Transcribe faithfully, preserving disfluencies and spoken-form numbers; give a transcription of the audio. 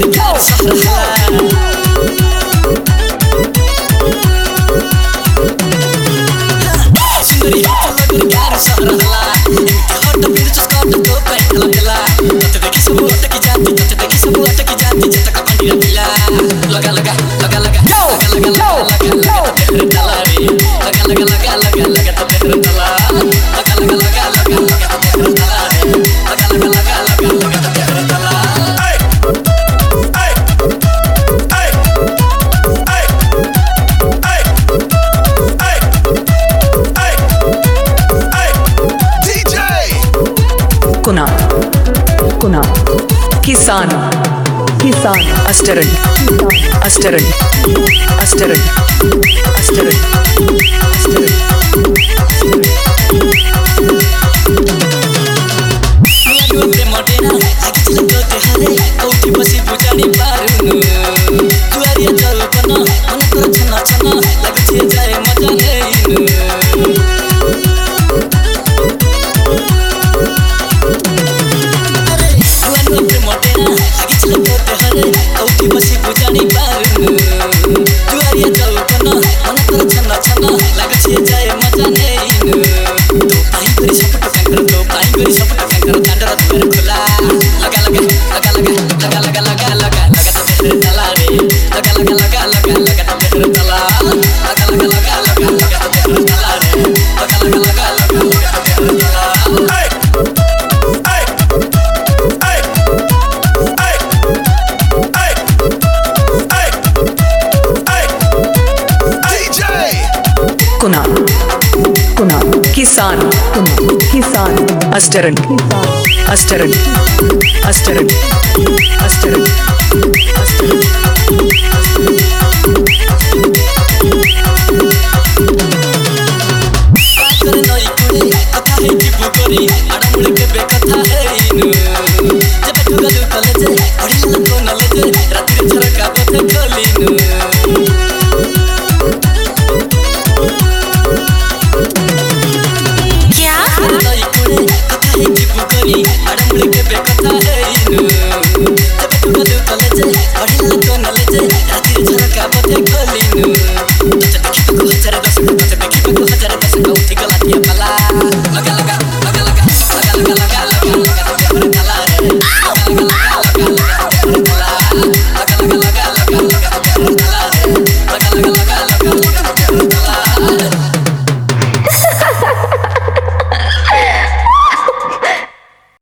प्यार सुंदरी प्यार सहरला हट फिर चस्काट तो पैठला पिला तते देखि सब अटकी जाती तते देखि सब अटकी जाती जतका पंडिरा पिला लगा लगा लगा लगा लगा लगा लगा लगा तेरे तला रे लगा लगा लगा लगा लगा तेरे तला लगा लगा लगा लगा लगा तेरे तला रे लगा लगा लगा लगा लगा तेरे तला कुना कुना किसान किसान अस्टरन अस्टरन अस्टरन अस्टरन अस्टरन ते मोटेना आखिल तो ते हरे औठी बसी बुझानी पारुनु कुआरिया चलपन मन कर छना छना लगथे जाए मजा लेइनु अरे कुआरिया ते मोटेना आखिल तो ते हरे औठी बसी बुझानी पारुनु कुआरिया चलपन मन कर छना छना लगथे जाए मजा लेइनु तो पाई करी सपट कंकर तो पाई करी सपट कंकर दांडरा तुर खुला लगा लगा लगा लगा लगा लगा लगा लगा तेरे तला रे लगा लगा लगा लगा लगा तेरे तला लगा लगा लगा लगा लगा तेरे तला रे लगा लगा लगा लगा लगा तेरे तला कुना कुना किसान कुना किसान अस्टरन अस्टरन अस्टरन अस्टरन